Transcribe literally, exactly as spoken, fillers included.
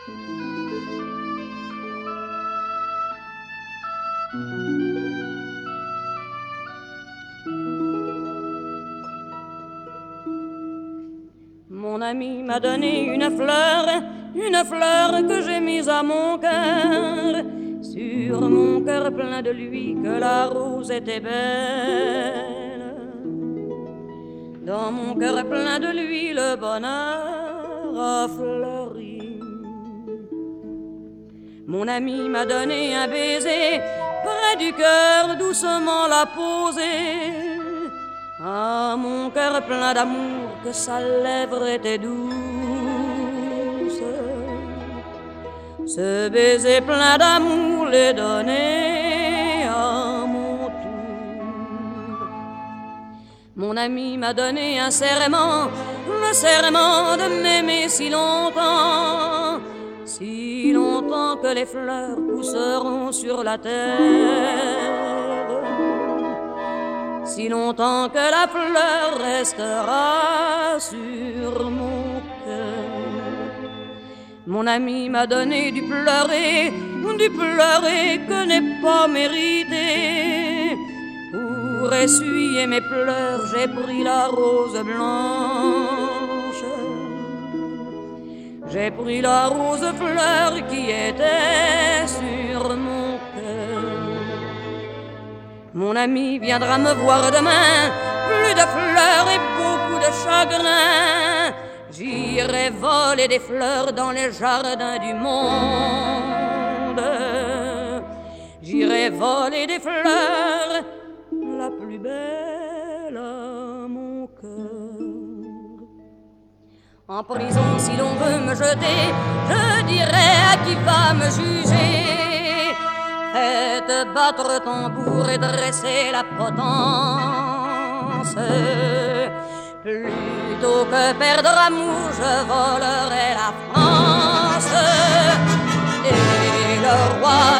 Mon ami m'a donné une fleur, une fleur que j'ai mise à mon cœur. Sur mon cœur plein de lui que la rose était belle. Dans mon cœur plein de lui le bonheur a fleuri. Mon ami m'a donné un baiser près du cœur, doucement l'a posé. Ah, mon cœur plein d'amour, que sa lèvre était douce. Ce baiser plein d'amour l'est donné à mon tour. Mon ami m'a donné un serment, le serment de m'aimer si longtemps, si longtemps que les fleurs pousseront sur la terre, si longtemps que la fleur restera sur mon cœur. Mon ami m'a donné du pleurer, du pleurer que n'est pas mérité. Pour essuyer mes pleurs, j'ai pris la rose blanche. J'ai pris la rose fleur qui était sur mon cœur. Mon ami viendra me voir demain, plus de fleurs et beaucoup de chagrin. J'irai voler des fleurs dans les jardins du monde. J'irai voler des fleurs, la plus belle à mon cœur. En prison, si l'on veut me jeter, je dirai à qui va me juger. Faites battre tambour et dresser la potence. Plutôt que perdre amour, je volerai la France. Et le roi